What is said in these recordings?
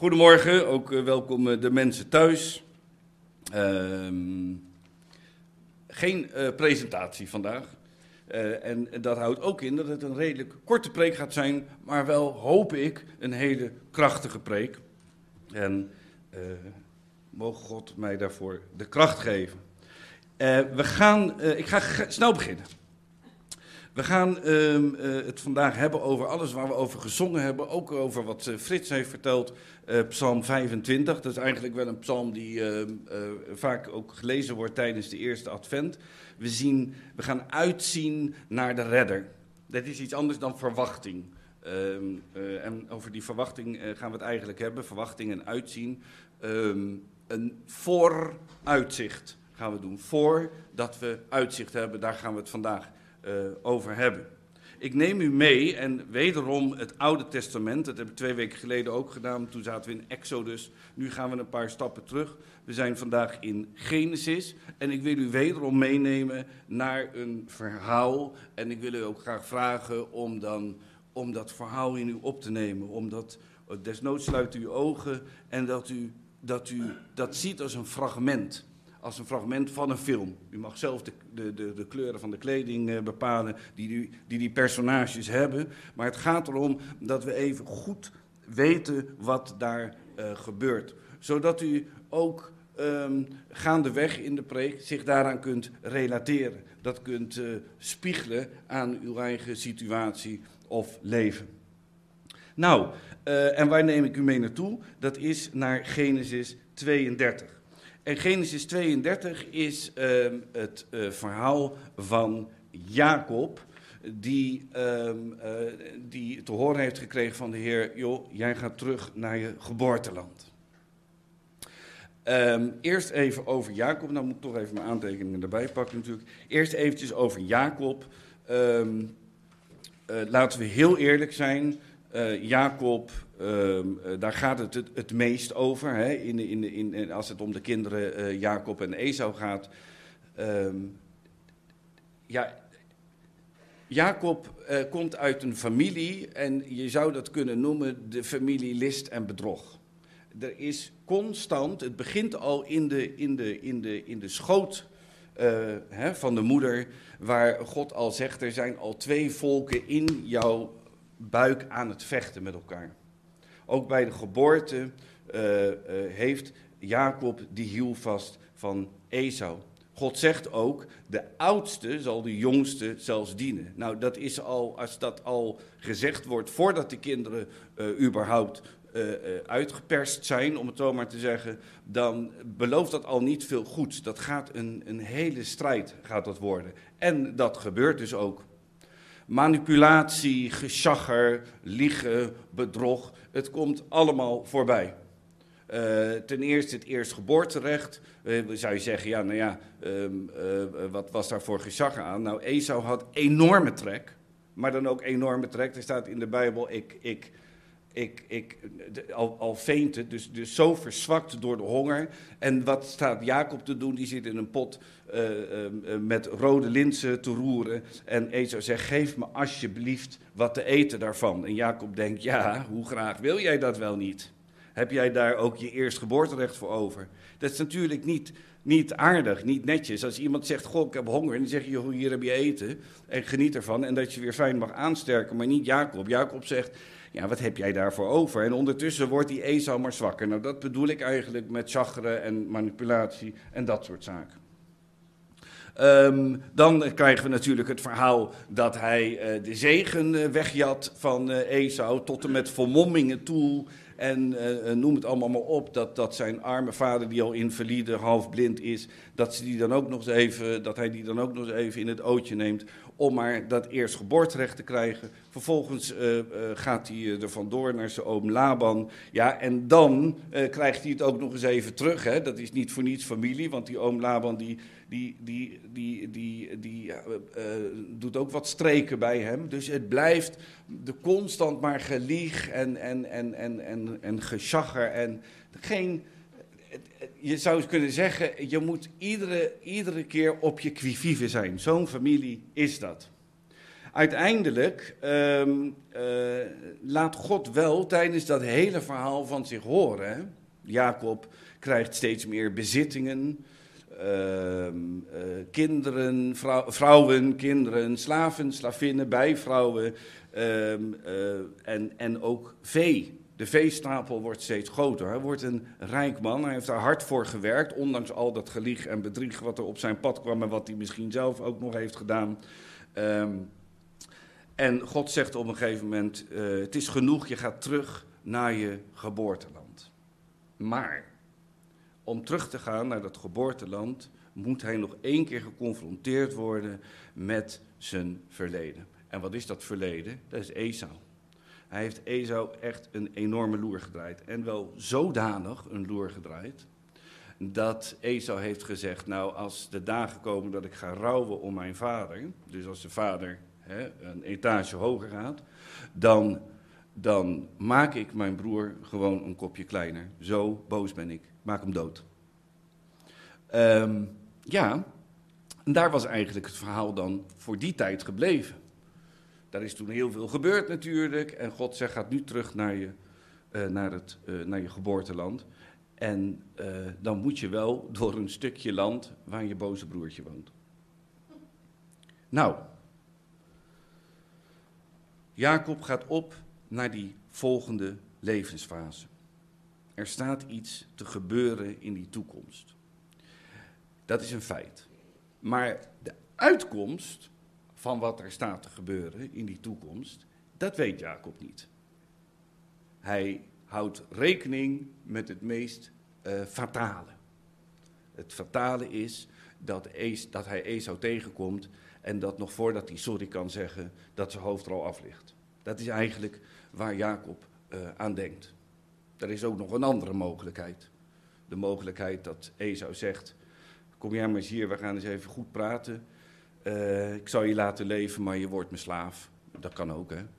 Goedemorgen, ook welkom de mensen thuis. Geen presentatie vandaag. En dat houdt ook in dat het een redelijk korte preek gaat zijn, maar wel, hoop ik, een hele krachtige preek. En mogen God mij daarvoor de kracht geven. Ik ga snel beginnen. We gaan het vandaag hebben over alles waar we over gezongen hebben. Ook over wat Frits heeft verteld, Psalm 25. Dat is eigenlijk wel een psalm die vaak ook gelezen wordt tijdens de eerste advent. We gaan uitzien naar de redder. Dat is iets anders dan verwachting. En over die verwachting gaan we het eigenlijk hebben. Verwachting en uitzien. Een vooruitzicht gaan we doen. Voordat we uitzicht hebben, daar gaan we het vandaag over hebben. Ik neem u mee en wederom het Oude Testament. Dat heb ik 2 weken geleden ook gedaan. Toen zaten we in Exodus. Nu gaan we een paar stappen terug. We zijn vandaag in Genesis. En ik wil u wederom meenemen naar een verhaal. En ik wil u ook graag vragen om dat verhaal in u op te nemen. Desnoods sluit u uw ogen en dat u dat ziet als een fragment. Als een fragment van een film. U mag zelf de kleuren van de kleding bepalen die personages hebben. Maar het gaat erom dat we even goed weten wat daar gebeurt. Zodat u ook gaandeweg in de preek zich daaraan kunt relateren. Dat kunt spiegelen aan uw eigen situatie of leven. Nou, en waar neem ik u mee naartoe? Dat is naar Genesis 32. En Genesis 32 is het verhaal van Jacob, die te horen heeft gekregen van de Heer: joh, jij gaat terug naar je geboorteland. Eerst even over Jacob, nou moet ik toch even mijn aantekeningen erbij pakken natuurlijk. Eerst eventjes over Jacob. Laten we heel eerlijk zijn. Jacob, daar gaat het meest over, hè, als het om de kinderen Jacob en Esau gaat. Jacob komt uit een familie en je zou dat kunnen noemen de familie list en bedrog. Er is constant, het begint al in de schoot van de moeder, waar God al zegt, er zijn al 2 volken in jouw buik aan het vechten met elkaar. Ook bij de geboorte heeft Jacob die hiel vast van Esau. God zegt ook, de oudste zal de jongste zelfs dienen. Nou, dat is al, als dat al gezegd wordt voordat de kinderen überhaupt uitgeperst zijn, om het zo maar te zeggen, dan belooft dat al niet veel goeds. Dat gaat een hele strijd gaat dat worden. En dat gebeurt dus ook. Manipulatie, geschagger, liegen, bedrog, het komt allemaal voorbij. Ten eerste het eerstgeboorterecht. Zou je zeggen, wat was daar voor geschagger aan? Nou, Esau had enorme trek, maar dan ook enorme trek. Er staat in de Bijbel, al veente, dus zo verzwakt door de honger. En wat staat Jacob te doen? Die zit in een pot met rode linzen te roeren. En Esau zegt, geef me alsjeblieft wat te eten daarvan. En Jacob denkt, ja, hoe graag wil jij dat wel niet? Heb jij daar ook je eerstgeboorterecht voor over? Dat is natuurlijk niet aardig, niet netjes. Als iemand zegt, goh, ik heb honger, en dan zeg je, hier heb je eten. En geniet ervan. En dat je weer fijn mag aansterken, maar niet Jacob. Jacob zegt, ja, wat heb jij daarvoor over? En ondertussen wordt die Esau maar zwakker. Nou, dat bedoel ik eigenlijk met chagren en manipulatie en dat soort zaken. Dan krijgen we natuurlijk het verhaal dat hij de zegen wegjat van Esau tot en met vermommingen toe. En noem het allemaal maar op, dat zijn arme vader die al invalide, half blind is, dat hij die dan ook nog eens even in het ootje neemt om maar dat eerstgeboorterecht te krijgen. Vervolgens gaat hij er vandoor naar zijn oom Laban. Ja, en dan krijgt hij het ook nog eens even terug. Hè. Dat is niet voor niets familie, want die oom Laban die doet ook wat streken bij hem. Dus het blijft de constant maar gelieg en geschagger en geen. Je zou kunnen zeggen, je moet iedere keer op je qui vive zijn. Zo'n familie is dat. Uiteindelijk laat God wel tijdens dat hele verhaal van zich horen. Hè? Jacob krijgt steeds meer bezittingen, kinderen, vrouwen, kinderen, slaven, slavinnen, bijvrouwen en ook vee. De veestapel wordt steeds groter. Hij wordt een rijk man. Hij heeft daar hard voor gewerkt, ondanks al dat gelieg en bedrieg wat er op zijn pad kwam en wat hij misschien zelf ook nog heeft gedaan. En God zegt op een gegeven moment, het is genoeg, je gaat terug naar je geboorteland. Maar om terug te gaan naar dat geboorteland moet hij nog 1 keer geconfronteerd worden met zijn verleden. En wat is dat verleden? Dat is Esau. Hij heeft Esau echt een enorme loer gedraaid. En wel zodanig een loer gedraaid, dat Esau heeft gezegd, nou als de dagen komen dat ik ga rouwen om mijn vader, dus als de vader een etage hoger gaat, dan maak ik mijn broer gewoon een kopje kleiner. Zo boos ben ik. Maak hem dood. Ja, en daar was eigenlijk het verhaal dan voor die tijd gebleven. Daar is toen heel veel gebeurd natuurlijk. En God zegt, gaat nu terug naar je geboorteland. En dan moet je wel door een stukje land waar je boze broertje woont. Nou, Jacob gaat op naar die volgende levensfase. Er staat iets te gebeuren in die toekomst. Dat is een feit. Maar de uitkomst van wat er staat te gebeuren in die toekomst, dat weet Jacob niet. Hij houdt rekening met het meest fatale. Het fatale is dat hij Esau tegenkomt en dat nog voordat hij sorry kan zeggen, dat zijn hoofd er al af ligt. Dat is eigenlijk waar Jacob aan denkt. Er is ook nog een andere mogelijkheid. De mogelijkheid dat Esau zegt, kom jij maar eens hier, we gaan eens even goed praten. Ik zal je laten leven, maar je wordt mijn slaaf. Dat kan ook, hè.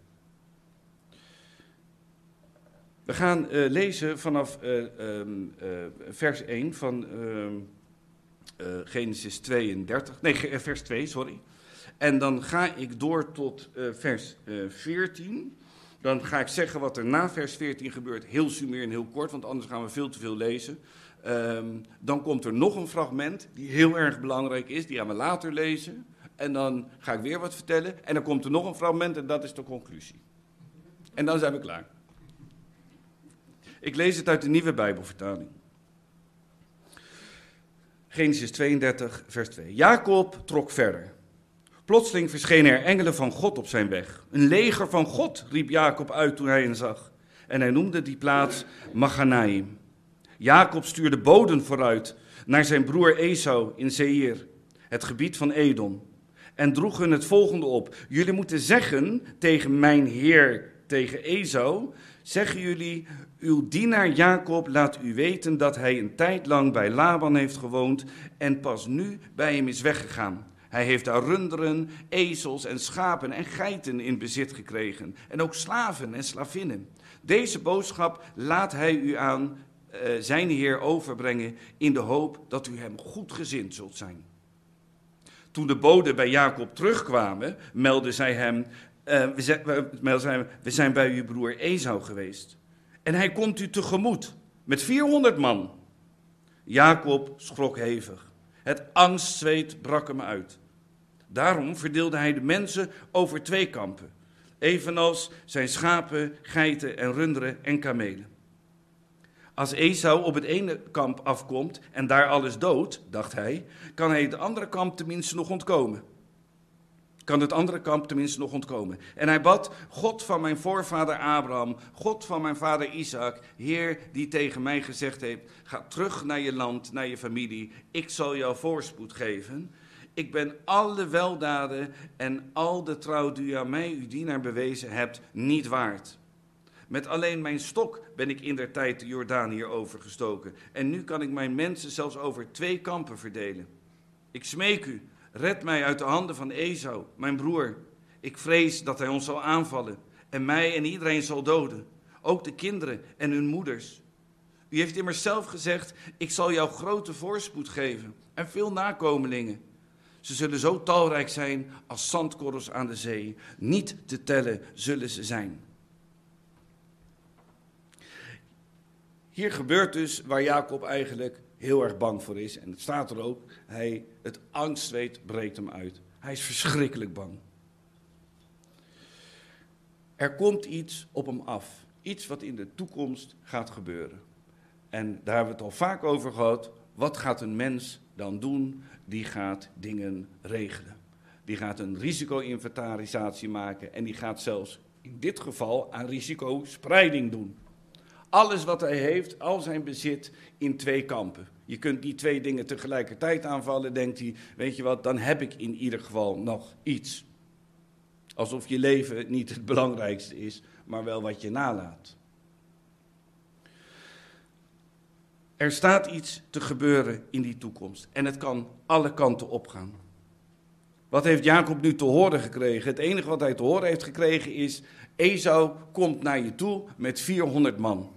We gaan lezen vanaf vers 1 van Genesis 32. Nee, vers 2, sorry. En dan ga ik door tot vers 14. Dan ga ik zeggen wat er na vers 14 gebeurt. Heel sumier en heel kort, want anders gaan we veel te veel lezen. Dan komt er nog een fragment die heel erg belangrijk is. Die gaan we later lezen. En dan ga ik weer wat vertellen. En dan komt er nog een fragment en dat is de conclusie. En dan zijn we klaar. Ik lees het uit de Nieuwe Bijbelvertaling. Genesis 32, vers 2. Jacob trok verder. Plotseling verschenen er engelen van God op zijn weg. Een leger van God, riep Jacob uit toen hij hen zag. En hij noemde die plaats Maganaim. Jacob stuurde boden vooruit naar zijn broer Esau in Seir, het gebied van Edom. En droeg hun het volgende op. Jullie moeten zeggen tegen mijn heer, tegen Esau, zeggen jullie, uw dienaar Jacob laat u weten dat hij een tijd lang bij Laban heeft gewoond en pas nu bij hem is weggegaan. Hij heeft daar runderen, ezels en schapen en geiten in bezit gekregen. En ook slaven en slavinnen. Deze boodschap laat hij u aan zijn heer overbrengen in de hoop dat u hem goedgezind zult zijn. Toen de boden bij Jacob terugkwamen, meldden zij hem, we zijn bij uw broer Esau geweest. En hij komt u tegemoet met 400 man. Jacob schrok hevig. Het angstzweet brak hem uit. Daarom verdeelde hij de mensen over 2 kampen. Evenals zijn schapen, geiten en runderen en kamelen. Als Esau op het ene kamp afkomt en daar alles doodt, dacht hij, kan het andere kamp tenminste nog ontkomen. En hij bad, God van mijn voorvader Abraham, God van mijn vader Isaac, Heer die tegen mij gezegd heeft, ga terug naar je land, naar je familie, ik zal jou voorspoed geven. Ik ben alle weldaden en al de trouw die u aan mij, uw dienaar, bewezen hebt, niet waard. Met alleen mijn stok ben ik indertijd de Jordaan hier overgestoken. En nu kan ik mijn mensen zelfs over 2 kampen verdelen. Ik smeek u, red mij uit de handen van Esau, mijn broer. Ik vrees dat hij ons zal aanvallen en mij en iedereen zal doden. Ook de kinderen en hun moeders. U heeft immers zelf gezegd, ik zal jou grote voorspoed geven en veel nakomelingen. Ze zullen zo talrijk zijn als zandkorrels aan de zee. Niet te tellen zullen ze zijn. Hier gebeurt dus waar Jacob eigenlijk heel erg bang voor is. En het staat er ook, het angstzweet breekt hem uit. Hij is verschrikkelijk bang. Er komt iets op hem af. Iets wat in de toekomst gaat gebeuren. En daar hebben we het al vaak over gehad. Wat gaat een mens dan doen? Die gaat dingen regelen. Die gaat een risico-inventarisatie maken. En die gaat zelfs in dit geval aan risicospreiding doen. Alles wat hij heeft, al zijn bezit, in 2 kampen. Je kunt die 2 dingen tegelijkertijd aanvallen, denkt hij, weet je wat, dan heb ik in ieder geval nog iets. Alsof je leven niet het belangrijkste is, maar wel wat je nalaat. Er staat iets te gebeuren in die toekomst en het kan alle kanten opgaan. Wat heeft Jacob nu te horen gekregen? Het enige wat hij te horen heeft gekregen is, Esau komt naar je toe met 400 man.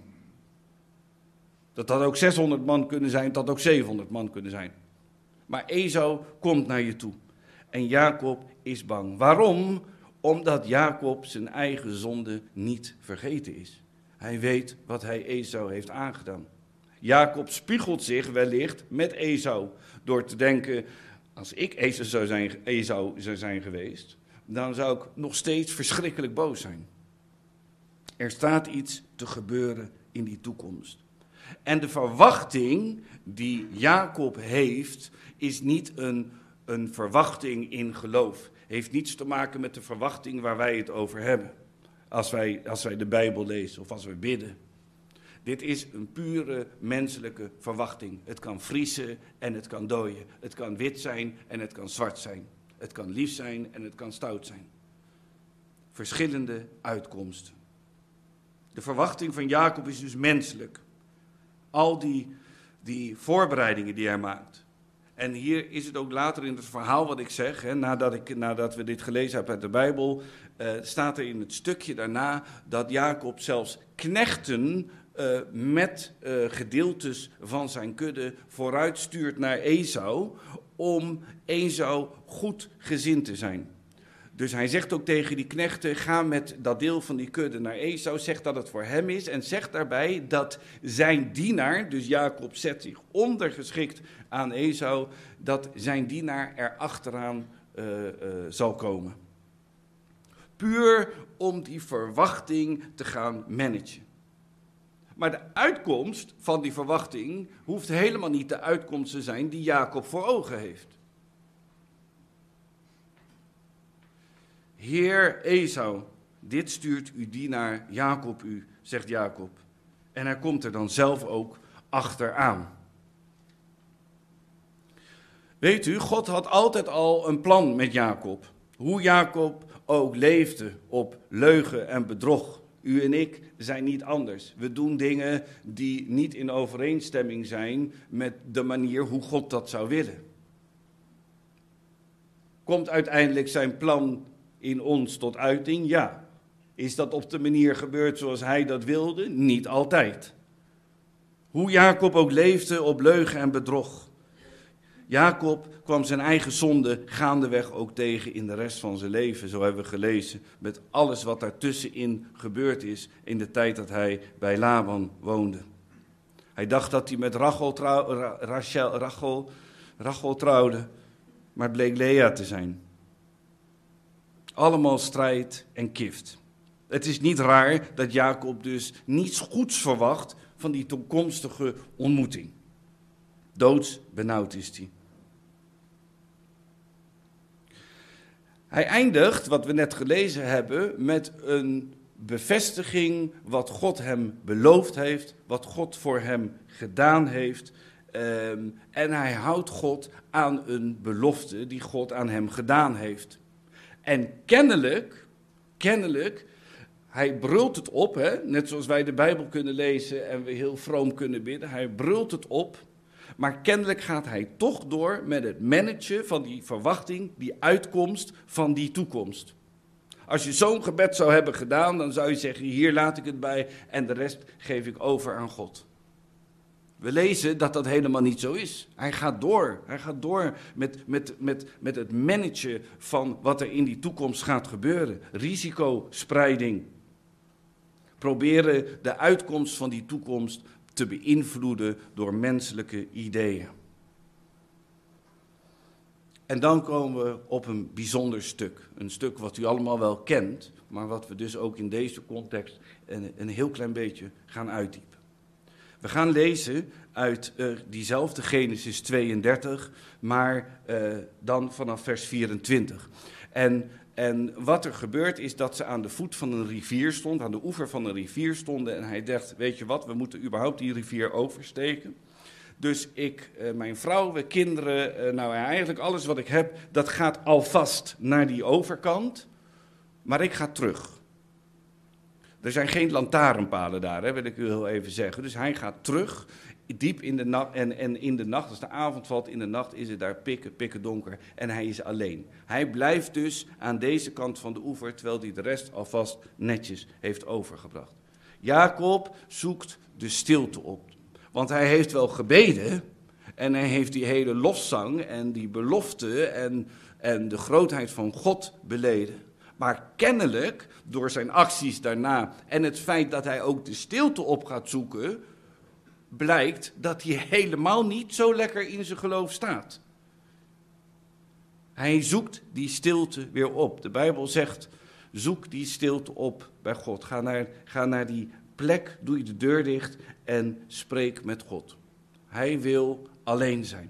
Dat had ook 600 man kunnen zijn, dat had ook 700 man kunnen zijn. Maar Esau komt naar je toe. En Jacob is bang. Waarom? Omdat Jacob zijn eigen zonde niet vergeten is. Hij weet wat hij Esau heeft aangedaan. Jacob spiegelt zich wellicht met Esau. Door te denken, als ik Esau zou zijn geweest, dan zou ik nog steeds verschrikkelijk boos zijn. Er staat iets te gebeuren in die toekomst. En de verwachting die Jacob heeft, is niet een verwachting in geloof. Heeft niets te maken met de verwachting waar wij het over hebben. Als wij de Bijbel lezen of als we bidden. Dit is een pure menselijke verwachting. Het kan vriezen en het kan dooien. Het kan wit zijn en het kan zwart zijn. Het kan lief zijn en het kan stout zijn. Verschillende uitkomsten. De verwachting van Jacob is dus menselijk. Al die voorbereidingen die hij maakt. En hier is het ook later in het verhaal wat ik zeg, hè, nadat we dit gelezen hebben uit de Bijbel, staat er in het stukje daarna dat Jacob zelfs knechten met gedeeltes van zijn kudde vooruit stuurt naar Esau, om Esau goed gezind te zijn. Dus hij zegt ook tegen die knechten, ga met dat deel van die kudde naar Esau, zeg dat het voor hem is en zeg daarbij dat zijn dienaar, dus Jacob zet zich ondergeschikt aan Esau, dat zijn dienaar er achteraan zal komen. Puur om die verwachting te gaan managen. Maar de uitkomst van die verwachting hoeft helemaal niet de uitkomst te zijn die Jacob voor ogen heeft. Heer Esau, dit stuurt uw dienaar Jacob u, zegt Jacob. En hij komt er dan zelf ook achteraan. Weet u, God had altijd al een plan met Jacob. Hoe Jacob ook leefde op leugen en bedrog. U en ik zijn niet anders. We doen dingen die niet in overeenstemming zijn met de manier hoe God dat zou willen. Komt uiteindelijk zijn plan in ons tot uiting? Ja. Is dat op de manier gebeurd zoals hij dat wilde? Niet altijd. Hoe Jacob ook leefde op leugen en bedrog. Jacob kwam zijn eigen zonde gaandeweg ook tegen in de rest van zijn leven. Zo hebben we gelezen met alles wat daartussenin gebeurd is in de tijd dat hij bij Laban woonde. Hij dacht dat hij met Rachel trouwde, maar het bleek Lea te zijn. Allemaal strijd en kift. Het is niet raar dat Jacob dus niets goeds verwacht van die toekomstige ontmoeting. Doodsbenauwd is hij. Hij eindigt, wat we net gelezen hebben, met een bevestiging wat God hem beloofd heeft, wat God voor hem gedaan heeft. En hij houdt God aan een belofte die God aan hem gedaan heeft. En kennelijk, hij brult het op, hè? Net zoals wij de Bijbel kunnen lezen en we heel vroom kunnen bidden. Hij brult het op, maar kennelijk gaat hij toch door met het managen van die verwachting, die uitkomst van die toekomst. Als je zo'n gebed zou hebben gedaan, dan zou je zeggen, hier laat ik het bij en de rest geef ik over aan God. We lezen dat dat helemaal niet zo is. Hij gaat door. Hij gaat door met het managen van wat er in die toekomst gaat gebeuren. Risicospreiding. Proberen de uitkomst van die toekomst te beïnvloeden door menselijke ideeën. En dan komen we op een bijzonder stuk. Een stuk wat u allemaal wel kent, maar wat we dus ook in deze context een heel klein beetje gaan uitdiepen. We gaan lezen uit diezelfde Genesis 32, maar dan vanaf vers 24. En wat er gebeurt is dat ze aan de voet van een rivier stond, aan de oever van een rivier stonden. En hij dacht, weet je wat, we moeten überhaupt die rivier oversteken. Dus mijn vrouw, we kinderen, eigenlijk alles wat ik heb, dat gaat alvast naar die overkant. Maar ik ga terug. Er zijn geen lantaarnpalen daar, wil ik u heel even zeggen. Dus hij gaat terug, diep in de nacht. En in de nacht, als de avond valt, in de nacht is het daar pikken donker. En hij is alleen. Hij blijft dus aan deze kant van de oever, terwijl hij de rest alvast netjes heeft overgebracht. Jacob zoekt de stilte op. Want hij heeft wel gebeden en hij heeft die hele lofzang en die belofte en de grootheid van God beleden. Maar kennelijk, door zijn acties daarna en het feit dat hij ook de stilte op gaat zoeken, blijkt dat hij helemaal niet zo lekker in zijn geloof staat. Hij zoekt die stilte weer op. De Bijbel zegt, zoek die stilte op bij God. Ga naar die plek, doe je de deur dicht en spreek met God. Hij wil alleen zijn.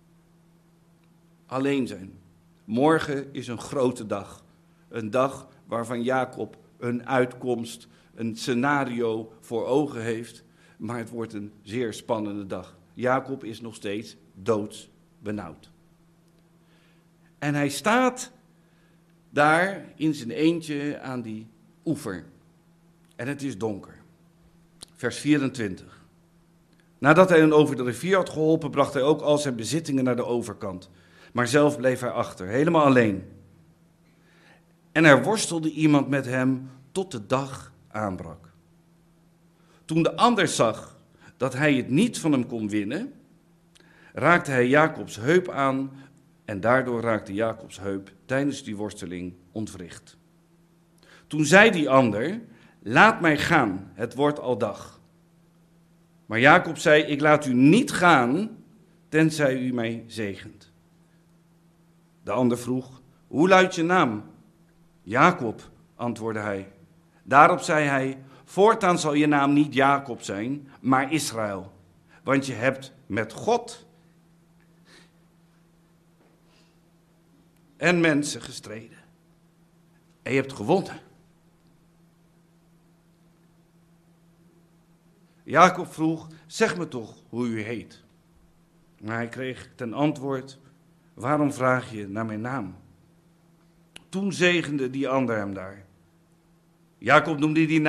Alleen zijn. Morgen is een grote dag. Een dag waarvan Jacob een uitkomst, een scenario voor ogen heeft. Maar het wordt een zeer spannende dag. Jacob is nog steeds doodsbenauwd. En hij staat daar in zijn eentje aan die oever. En het is donker. Vers 24. Nadat hij hen over de rivier had geholpen, bracht hij ook al zijn bezittingen naar de overkant. Maar zelf bleef hij achter, helemaal alleen. En er worstelde iemand met hem tot de dag aanbrak. Toen de ander zag dat hij het niet van hem kon winnen, raakte hij Jacobs heup aan en daardoor raakte Jacobs heup tijdens die worsteling ontwricht. Toen zei die ander, laat mij gaan, het wordt al dag. Maar Jacob zei, ik laat u niet gaan, tenzij u mij zegent. De ander vroeg, hoe luidt je naam? Jacob, antwoordde hij. Daarop zei hij, voortaan zal je naam niet Jacob zijn, maar Israël. Want je hebt met God en mensen gestreden. En je hebt gewonnen. Jacob vroeg, zeg me toch hoe u heet. Maar hij kreeg ten antwoord, waarom vraag je naar mijn naam? Toen zegende die ander hem daar. Jacob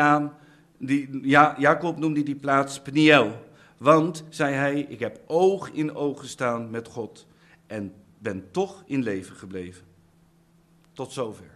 noemde die plaats Peniel. Want, zei hij, ik heb oog in oog gestaan met God en ben toch in leven gebleven. Tot zover.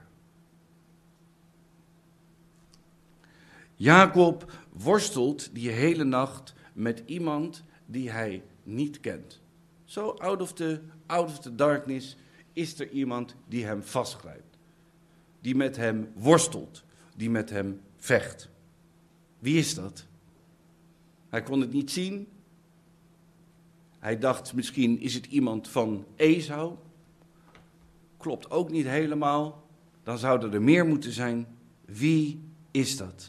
Jacob worstelt die hele nacht met iemand die hij niet kent. Zo out of the darkness is er iemand die hem vastgrijpt. Die met hem worstelt, die met hem vecht. Wie is dat? Hij kon het niet zien. Hij dacht misschien is het iemand van Esau. Klopt ook niet helemaal. Dan zouden er meer moeten zijn. Wie is dat?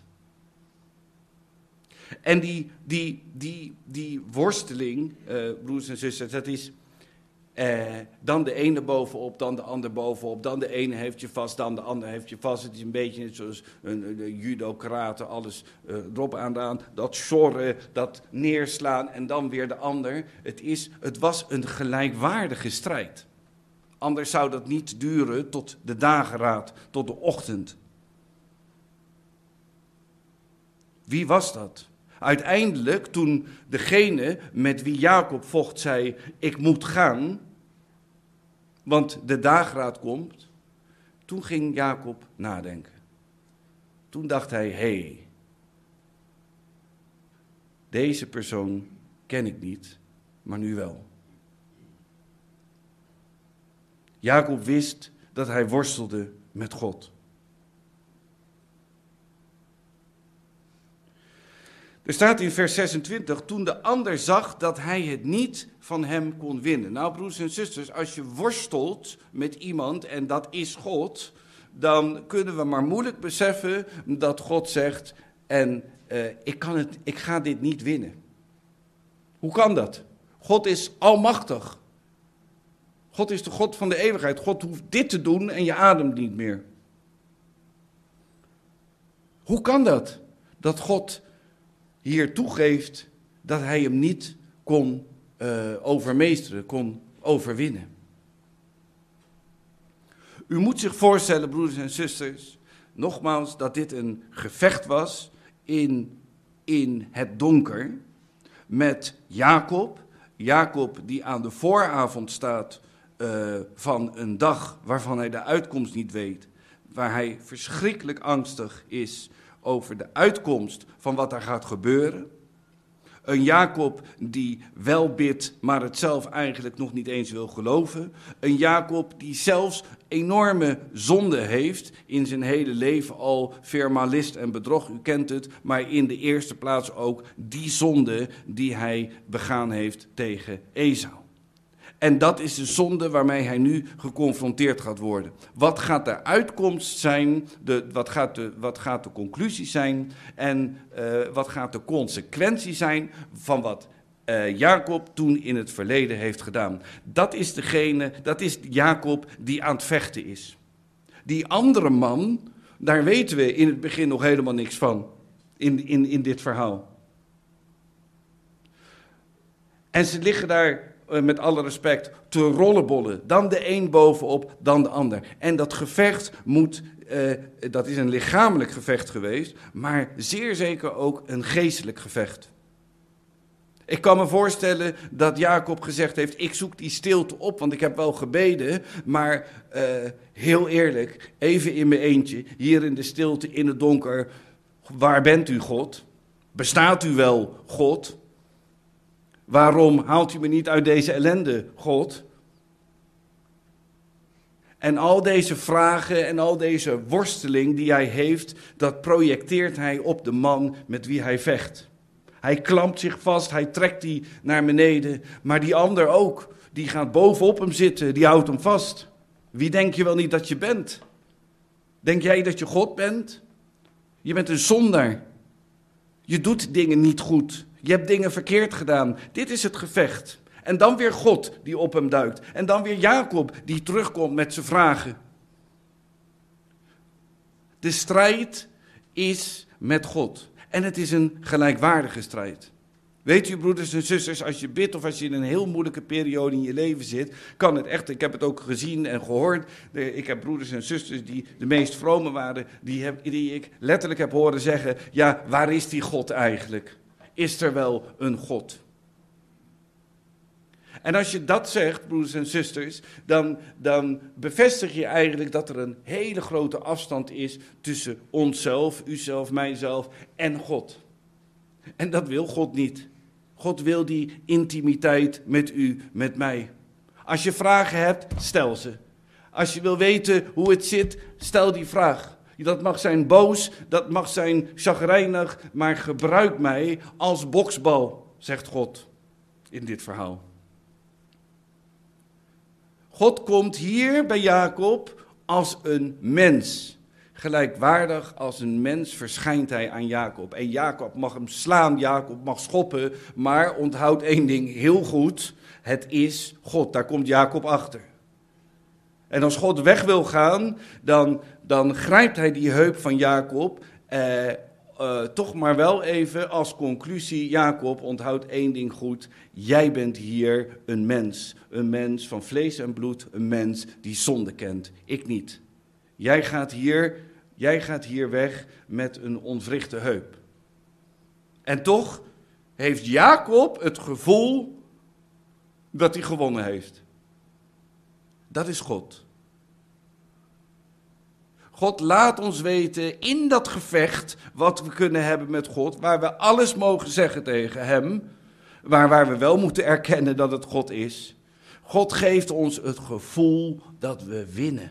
En die worsteling, broers en zusters, dat is dan de ene bovenop, dan de ander bovenop, dan de ene heeft je vast, dan de ander heeft je vast. Het is een beetje net zoals een judo, karate, alles erop aan, dat sjorren, dat neerslaan en dan weer de ander. Het was een gelijkwaardige strijd. Anders zou dat niet duren tot de dageraad, tot de ochtend. Wie was dat? Uiteindelijk, toen degene met wie Jacob vocht zei, ik moet gaan, want de dageraad komt. Toen ging Jacob nadenken. Toen dacht hij, deze persoon ken ik niet, maar nu wel. Jacob wist dat hij worstelde met God. Er staat in vers 26, toen de ander zag dat hij het niet van hem kon winnen. Nou, broers en zusters, als je worstelt met iemand en dat is God, dan kunnen we maar moeilijk beseffen dat God zegt, ik ga dit niet winnen. Hoe kan dat? God is almachtig. God is de God van de eeuwigheid. God hoeft dit te doen en je ademt niet meer. Hoe kan dat? Dat God hier toegeeft dat hij hem niet kon overmeesteren, kon overwinnen. U moet zich voorstellen, broeders en zusters, nogmaals, dat dit een gevecht was in het donker met Jacob. Jacob die aan de vooravond staat van een dag waarvan hij de uitkomst niet weet. Waar hij verschrikkelijk angstig is over de uitkomst van wat er gaat gebeuren. Een Jacob die wel bidt, maar het zelf eigenlijk nog niet eens wil geloven. Een Jacob die zelfs enorme zonde heeft in zijn hele leven al, vermalist en bedrog, u kent het. Maar in de eerste plaats ook die zonde die hij begaan heeft tegen Esau. En dat is de zonde waarmee hij nu geconfronteerd gaat worden. Wat gaat de uitkomst zijn, wat gaat de conclusie zijn en wat gaat de consequentie zijn van wat Jacob toen in het verleden heeft gedaan. Dat is Jacob die aan het vechten is. Die andere man, daar weten we in het begin nog helemaal niks van, in dit verhaal. En ze liggen daar met alle respect te rollenbollen. Dan de een bovenop, dan de ander. En dat gevecht dat is een lichamelijk gevecht geweest, maar zeer zeker ook een geestelijk gevecht. Ik kan me voorstellen dat Jacob gezegd heeft, ik zoek die stilte op, want ik heb wel gebeden, maar heel eerlijk, even in mijn eentje, hier in de stilte, in het donker, waar bent u, God? Bestaat u wel, God? Waarom haalt u me niet uit deze ellende, God? En al deze vragen en al deze worsteling die hij heeft, dat projecteert hij op de man met wie hij vecht. Hij klampt zich vast, hij trekt die naar beneden, maar die ander ook, die gaat bovenop hem zitten, die houdt hem vast. Wie denk je wel niet dat je bent? Denk jij dat je God bent? Je bent een zondaar. Je doet dingen niet goed. Je hebt dingen verkeerd gedaan. Dit is het gevecht. En dan weer God die op hem duikt. En dan weer Jacob die terugkomt met zijn vragen. De strijd is met God. En het is een gelijkwaardige strijd. Weet u, broeders en zusters, als je bidt of als je in een heel moeilijke periode in je leven zit, kan het echt, ik heb het ook gezien en gehoord, ik heb broeders en zusters die de meest vrome waren, die ik letterlijk heb horen zeggen, ja, waar is die God eigenlijk? Is er wel een God? En als je dat zegt, broeders en zusters, dan bevestig je eigenlijk dat er een hele grote afstand is tussen onszelf, uzelf, mijzelf en God. En dat wil God niet. God wil die intimiteit met u, met mij. Als je vragen hebt, stel ze. Als je wil weten hoe het zit, stel die vraag. Dat mag zijn boos, dat mag zijn chagrijnig, maar gebruik mij als boksbal, zegt God in dit verhaal. God komt hier bij Jacob als een mens. Gelijkwaardig als een mens verschijnt hij aan Jacob. En Jacob mag hem slaan, Jacob mag schoppen, maar onthoud één ding heel goed. Het is God, daar komt Jacob achter. En als God weg wil gaan, dan grijpt hij die heup van Jacob. Toch maar wel even als conclusie, Jacob, onthoud één ding goed. Jij bent hier een mens van vlees en bloed, een mens die zonde kent. Ik niet. Jij gaat hier weg met een ontwrichte heup. En toch heeft Jacob het gevoel dat hij gewonnen heeft. Dat is God. God laat ons weten in dat gevecht wat we kunnen hebben met God, waar we alles mogen zeggen tegen hem, Maar waar we wel moeten erkennen dat het God is. God geeft ons het gevoel dat we winnen.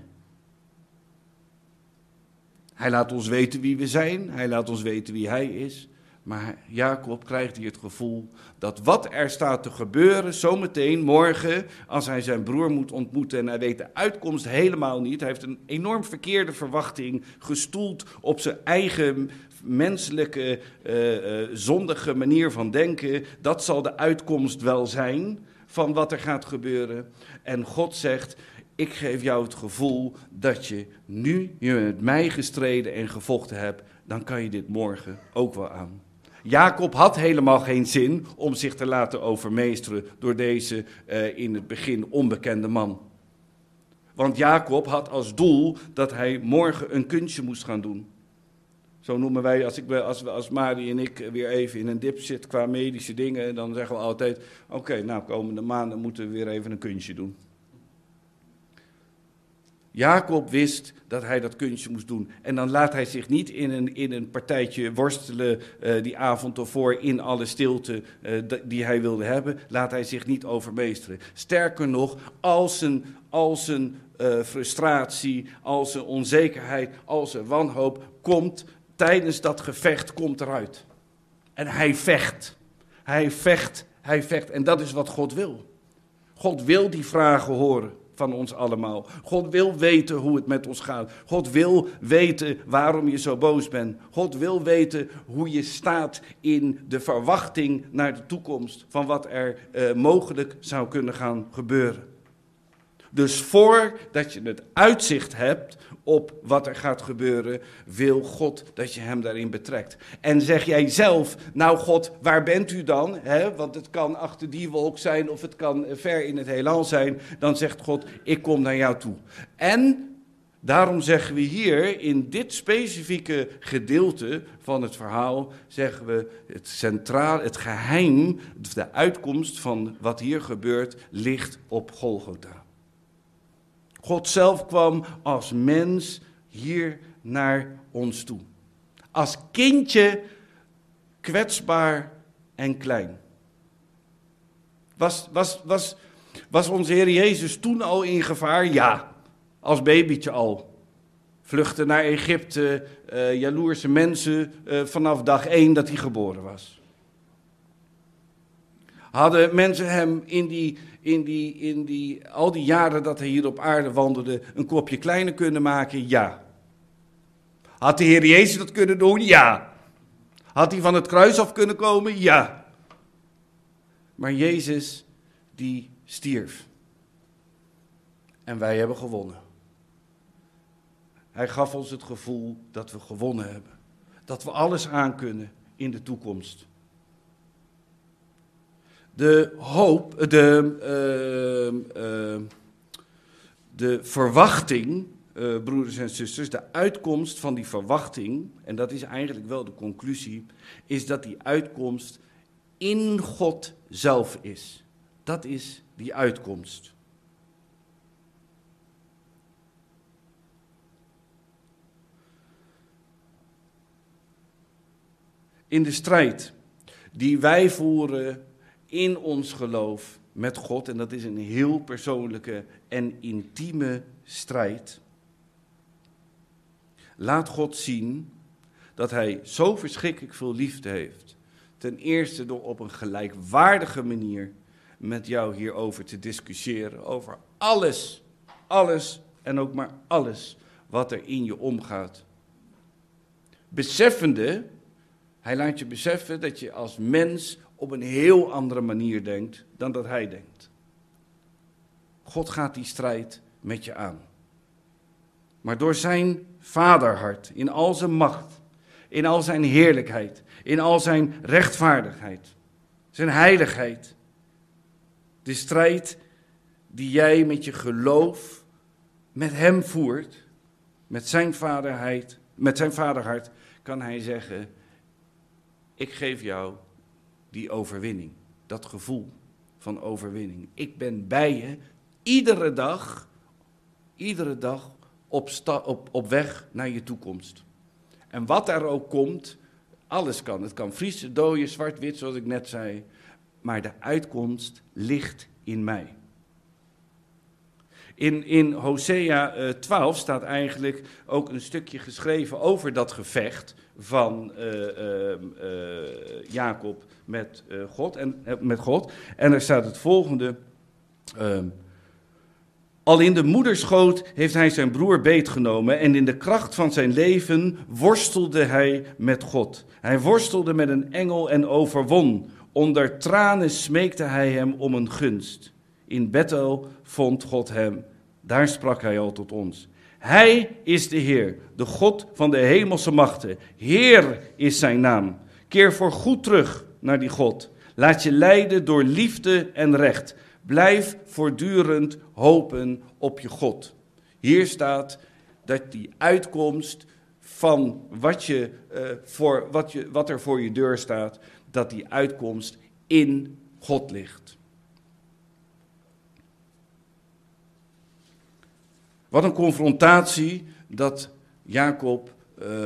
Hij laat ons weten wie we zijn. Hij laat ons weten wie hij is. Maar Jacob krijgt hier het gevoel dat wat er staat te gebeuren zometeen, morgen, als hij zijn broer moet ontmoeten en hij weet de uitkomst helemaal niet. Hij heeft een enorm verkeerde verwachting, gestoeld op zijn eigen menselijke, zondige manier van denken. Dat zal de uitkomst wel zijn van wat er gaat gebeuren. En God zegt, ik geef jou het gevoel dat je nu je met mij gestreden en gevochten hebt, dan kan je dit morgen ook wel aan. Jacob had helemaal geen zin om zich te laten overmeesteren door deze in het begin onbekende man. Want Jacob had als doel dat hij morgen een kunstje moest gaan doen. Zo noemen wij, als Mari en ik weer even in een dip zitten qua medische dingen, dan zeggen we altijd, oké, nou komende maanden moeten we weer even een kunstje doen. Jacob wist dat hij dat kunstje moest doen. En dan laat hij zich niet in een partijtje worstelen die avond ervoor in alle stilte die hij wilde hebben. Laat hij zich niet overmeesteren. Sterker nog, als een frustratie, als een onzekerheid, als een wanhoop komt tijdens dat gevecht, komt eruit. En hij vecht. Hij vecht. En dat is wat God wil. God wil die vragen horen van ons allemaal. God wil weten hoe het met ons gaat. God wil weten waarom je zo boos bent. God wil weten hoe je staat in de verwachting naar de toekomst van wat er mogelijk zou kunnen gaan gebeuren. Dus voordat je het uitzicht hebt op wat er gaat gebeuren, wil God dat je hem daarin betrekt. En zeg jij zelf, nou God, waar bent u dan? Want het kan achter die wolk zijn of het kan ver in het heelal zijn. Dan zegt God, ik kom naar jou toe. En daarom zeggen we hier, in dit specifieke gedeelte van het verhaal, zeggen we het geheim, de uitkomst van wat hier gebeurt, ligt op Golgotha. God zelf kwam als mens hier naar ons toe. Als kindje, kwetsbaar en klein. Was onze Heer Jezus toen al in gevaar? Ja, als babytje al. Vluchtte naar Egypte, jaloerse mensen vanaf dag 1 dat hij geboren was. Hadden mensen hem al die jaren dat hij hier op aarde wandelde, een kopje kleiner kunnen maken? Ja. Had de Heer Jezus dat kunnen doen? Ja. Had hij van het kruis af kunnen komen? Ja. Maar Jezus, die stierf. En wij hebben gewonnen. Hij gaf ons het gevoel dat we gewonnen hebben. Dat we alles aankunnen in de toekomst. De hoop, de verwachting, broeders en zusters, de uitkomst van die verwachting, en dat is eigenlijk wel de conclusie, is dat die uitkomst in God zelf is. Dat is die uitkomst. In de strijd die wij voeren in ons geloof met God, en dat is een heel persoonlijke en intieme strijd, laat God zien dat hij zo verschrikkelijk veel liefde heeft. Ten eerste door op een gelijkwaardige manier met jou hierover te discussiëren, over alles en ook maar alles wat er in je omgaat. Beseffende, hij laat je beseffen dat je als mens op een heel andere manier denkt dan dat hij denkt. God gaat die strijd met je aan. Maar door zijn vaderhart, in al zijn macht, in al zijn heerlijkheid, in al zijn rechtvaardigheid, zijn heiligheid. De strijd die jij met je geloof met hem voert, met zijn vaderhart, kan hij zeggen, ik geef jou die overwinning, dat gevoel van overwinning. Ik ben bij je iedere dag op weg naar je toekomst. En wat er ook komt, alles kan. Het kan vriezen, dooien, zwart-wit, zoals ik net zei. maar de uitkomst ligt in mij. In Hosea 12 staat eigenlijk ook een stukje geschreven over dat gevecht van Jacob met God. En er staat het volgende. Al in de moederschoot heeft hij zijn broer beetgenomen en in de kracht van zijn leven worstelde hij met God. Hij worstelde met een engel en overwon. Onder tranen smeekte hij hem om een gunst. In Bethel vond God hem. Daar sprak hij al tot ons. Hij is de Heer, de God van de hemelse machten. Heer is zijn naam. Keer voorgoed terug naar die God. Laat je leiden door liefde en recht. Blijf voortdurend hopen op je God. Hier staat dat die uitkomst van wat er voor je deur staat, dat die uitkomst in God ligt. Wat een confrontatie dat Jacob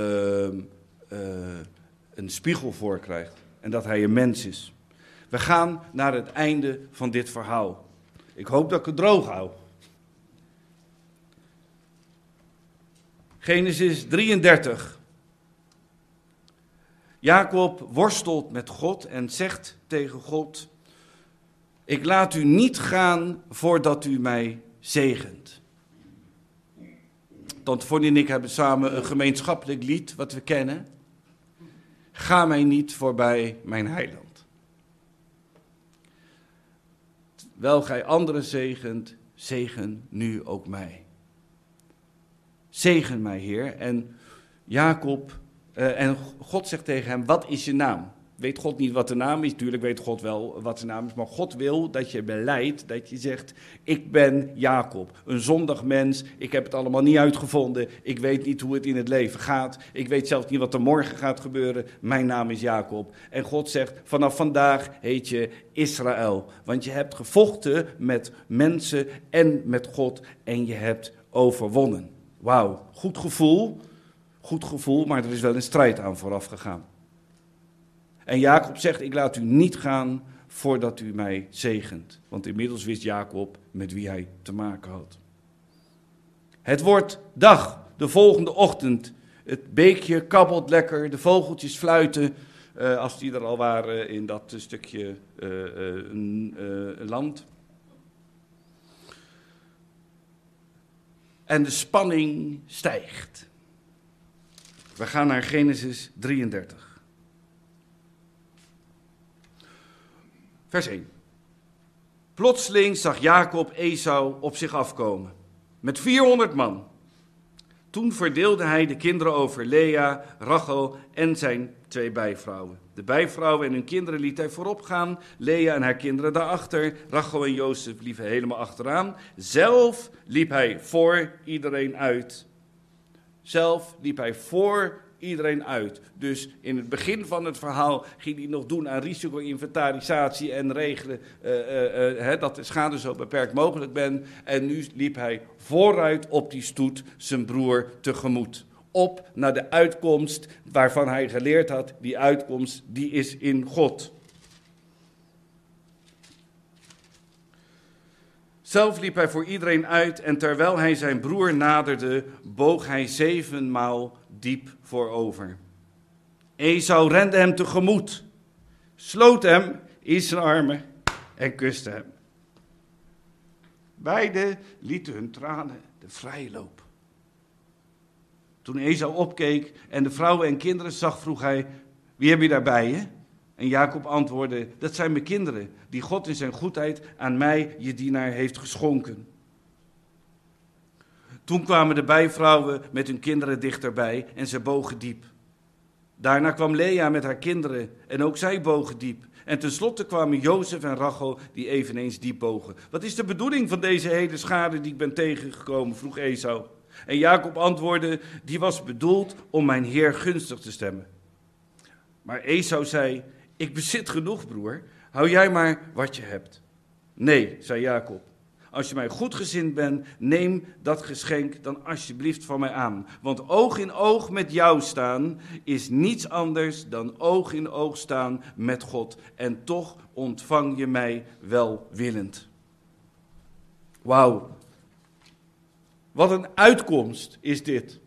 een spiegel voor krijgt en dat hij een mens is. We gaan naar het einde van dit verhaal. Ik hoop dat ik het droog hou. Genesis 33. Jacob worstelt met God en zegt tegen God: ik laat u niet gaan voordat u mij zegent. Tante Fonnie en ik hebben samen een gemeenschappelijk lied wat we kennen. Ga mij niet voorbij, mijn heiland. Wel gij anderen zegent, zegen nu ook mij. Zegen mij, Heer. En God zegt tegen hem: wat is je naam? Weet God niet wat de naam is? Tuurlijk weet God wel wat de naam is, maar God wil dat je beleidt, dat je zegt: ik ben Jacob, een zondig mens, ik heb het allemaal niet uitgevonden, ik weet niet hoe het in het leven gaat, ik weet zelfs niet wat er morgen gaat gebeuren, mijn naam is Jacob. En God zegt: vanaf vandaag heet je Israël, want je hebt gevochten met mensen en met God en je hebt overwonnen. Wauw, goed gevoel, maar er is wel een strijd aan vooraf gegaan. En Jacob zegt: ik laat u niet gaan voordat u mij zegent. Want inmiddels wist Jacob met wie hij te maken had. Het wordt dag, de volgende ochtend. Het beekje kabbelt lekker, de vogeltjes fluiten. Als die er al waren in dat stukje land. En de spanning stijgt. We gaan naar Genesis 33. Vers 1. Plotseling zag Jacob Esau op zich afkomen, met 400 man. Toen verdeelde hij de kinderen over Lea, Rachel en zijn 2 bijvrouwen. De bijvrouwen en hun kinderen liet hij voorop gaan, Lea en haar kinderen daarachter, Rachel en Jozef liepen helemaal achteraan. Zelf liep hij voor iedereen uit. Dus in het begin van het verhaal ging hij nog doen aan risico-inventarisatie en regelen dat de schade zo beperkt mogelijk ben. En nu liep hij vooruit op die stoet zijn broer tegemoet. Op naar de uitkomst waarvan hij geleerd had, die uitkomst die is in God. Zelf liep hij voor iedereen uit en terwijl hij zijn broer naderde, boog hij 7 maal diep voorover. Esau rende hem tegemoet, sloot hem in zijn armen en kuste hem. Beiden lieten hun tranen de vrije loop. Toen Esau opkeek en de vrouwen en kinderen zag, vroeg hij: wie heb je daarbij je? En Jacob antwoordde: dat zijn mijn kinderen, die God in zijn goedheid aan mij, je dienaar, heeft geschonken. Toen kwamen de bijvrouwen met hun kinderen dichterbij en ze bogen diep. Daarna kwam Lea met haar kinderen en ook zij bogen diep. En tenslotte kwamen Jozef en Rachel die eveneens diep bogen. Wat is de bedoeling van deze hele schade die ik ben tegengekomen? Vroeg Esau. En Jacob antwoordde: die was bedoeld om mijn heer gunstig te stemmen. Maar Esau zei: ik bezit genoeg, broer. Hou jij maar wat je hebt. Nee, zei Jacob. Als je mij goedgezind bent, neem dat geschenk dan alsjeblieft van mij aan. Want oog in oog met jou staan is niets anders dan oog in oog staan met God. En toch ontvang je mij welwillend. Wauw. Wat een uitkomst is dit.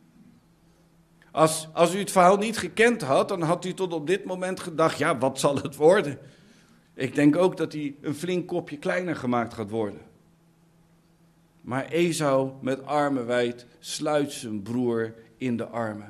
Als u het verhaal niet gekend had, dan had u tot op dit moment gedacht, ja, wat zal het worden? Ik denk ook dat hij een flink kopje kleiner gemaakt gaat worden. Maar Esau met armen wijd sluit zijn broer in de armen.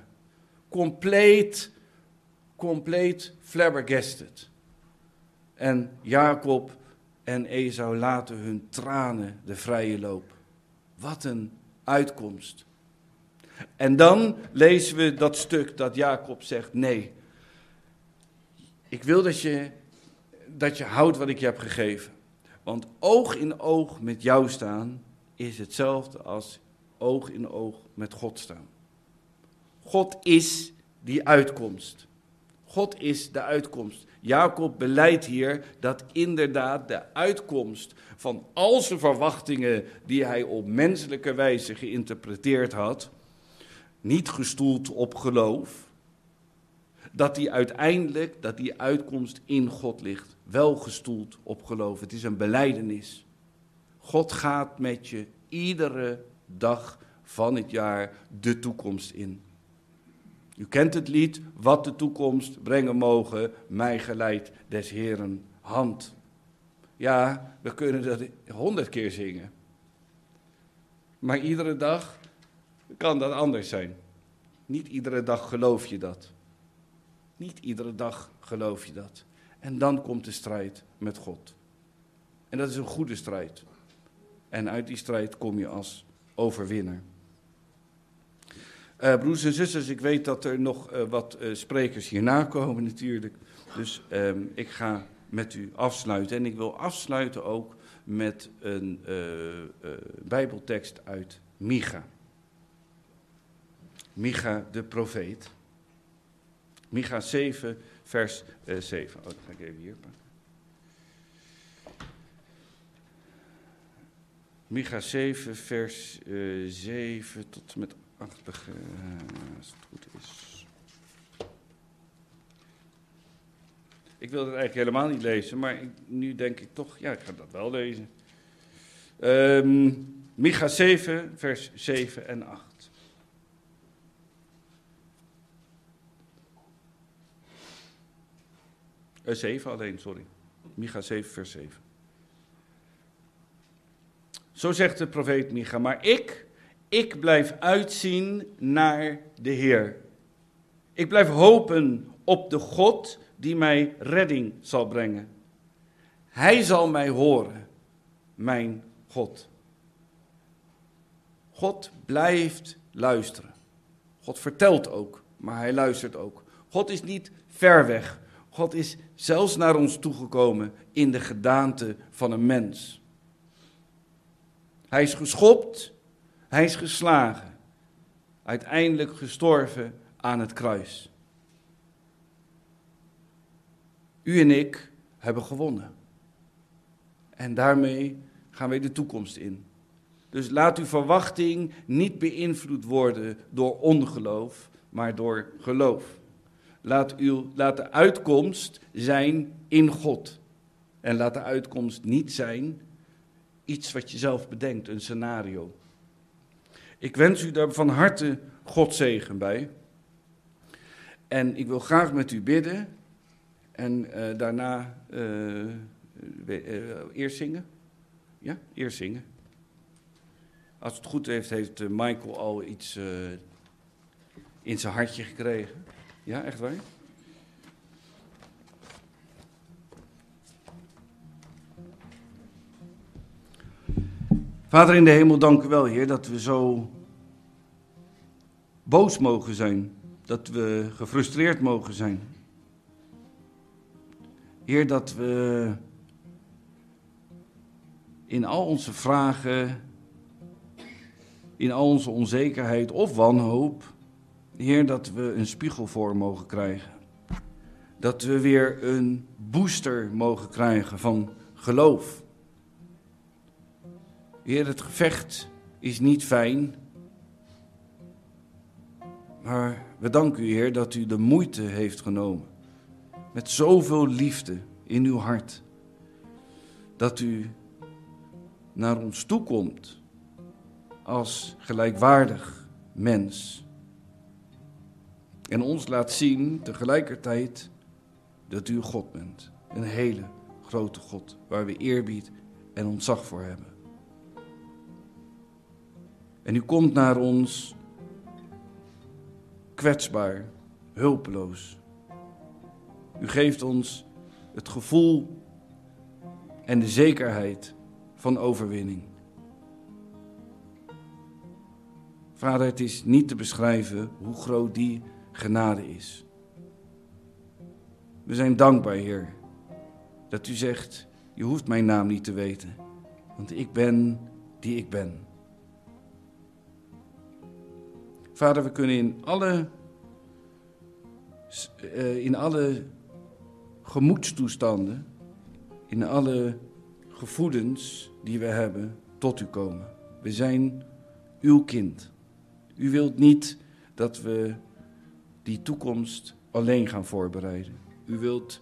Compleet flabbergasted. En Jacob en Esau laten hun tranen de vrije loop. Wat een uitkomst. En dan lezen we dat stuk dat Jacob zegt, nee, ik wil dat je houdt wat ik je heb gegeven. Want oog in oog met jou staan is hetzelfde als oog in oog met God staan. God is die uitkomst. God is de uitkomst. Jacob beleidt hier dat inderdaad de uitkomst van al zijn verwachtingen die hij op menselijke wijze geïnterpreteerd had, niet gestoeld op geloof, dat die uitkomst in God ligt, wel gestoeld op geloof. Het is een belijdenis. God gaat met je iedere dag van het jaar de toekomst in. U kent het lied, wat de toekomst brengen mogen, mij geleidt des Heeren hand. Ja, we kunnen dat 100 keer zingen. Maar iedere dag kan dat anders zijn. Niet iedere dag geloof je dat. Niet iedere dag geloof je dat. En dan komt de strijd met God. En dat is een goede strijd. En uit die strijd kom je als overwinnaar. Broers en zusters, ik weet dat er nog wat sprekers hierna komen natuurlijk. Dus ik ga met u afsluiten. En ik wil afsluiten ook met een Bijbeltekst uit Micha. Micha de profeet. Micha 7, vers 7. Oh, dat ga ik even hier pakken. Micha 7, vers 7 tot en met 8, als het goed is. Ik wilde het eigenlijk helemaal niet lezen, maar nu denk ik toch, ja, ik ga dat wel lezen. Micha 7, vers 7 en 8. Micha 7, vers 7. Zo zegt de profeet Micha, maar ik blijf uitzien naar de Heer. Ik blijf hopen op de God die mij redding zal brengen. Hij zal mij horen, mijn God. God blijft luisteren. God vertelt ook, maar hij luistert ook. God is niet ver weg. God is zelfs naar ons toegekomen in de gedaante van een mens. Hij is geschopt, hij is geslagen, uiteindelijk gestorven aan het kruis. U en ik hebben gewonnen. En daarmee gaan wij de toekomst in. Dus laat uw verwachting niet beïnvloed worden door ongeloof, maar door geloof. Laat de uitkomst zijn in God. En laat de uitkomst niet zijn iets wat je zelf bedenkt, een scenario. Ik wens u daar van harte Gods zegen bij. En ik wil graag met u bidden. En daarna eerst zingen. Ja, eerst zingen. Als het goed heeft Michael al iets in zijn hartje gekregen. Ja, echt waar? Vader in de hemel, dank u wel, Heer, dat we zo boos mogen zijn. Dat we gefrustreerd mogen zijn. Heer, dat we in al onze vragen, in al onze onzekerheid of wanhoop, Heer, dat we een spiegel voor mogen krijgen. Dat we weer een booster mogen krijgen van geloof. Heer, het gevecht is niet fijn. Maar we danken u, Heer, dat u de moeite heeft genomen. Met zoveel liefde in uw hart. Dat u naar ons toe komt als gelijkwaardig mens. En ons laat zien tegelijkertijd dat u God bent. Een hele grote God waar we eerbied en ontzag voor hebben. En u komt naar ons kwetsbaar, hulpeloos. U geeft ons het gevoel en de zekerheid van overwinning. Vader, het is niet te beschrijven hoe groot die genade is. We zijn dankbaar, Heer, dat u zegt, je hoeft mijn naam niet te weten, want ik ben die ik ben. Vader, we kunnen in alle gemoedstoestanden, in alle gevoelens die we hebben, tot u komen. We zijn uw kind. U wilt niet dat we die toekomst alleen gaan voorbereiden. U wilt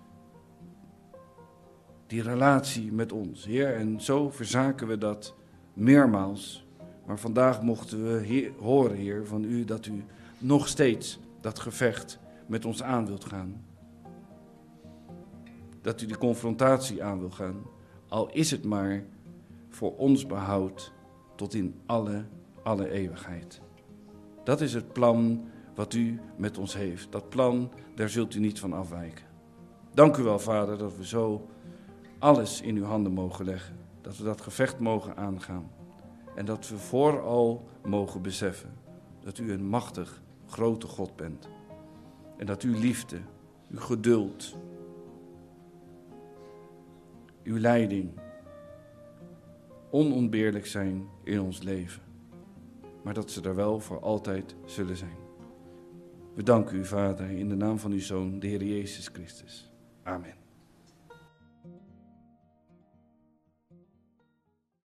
die relatie met ons, Heer. En zo verzaken we dat meermaals. Maar vandaag mochten we horen, Heer, van u dat u nog steeds dat gevecht met ons aan wilt gaan. Dat u de confrontatie aan wil gaan. Al is het maar voor ons behoud tot in alle eeuwigheid. Dat is het plan wat u met ons heeft. Dat plan, daar zult u niet van afwijken. Dank u wel, Vader, dat we zo alles in uw handen mogen leggen. Dat we dat gevecht mogen aangaan. En dat we vooral mogen beseffen dat u een machtig, grote God bent. En dat uw liefde, uw geduld, uw leiding onontbeerlijk zijn in ons leven. Maar dat ze er wel voor altijd zullen zijn. We danken u, Vader, in de naam van uw Zoon, de Heer Jezus Christus. Amen.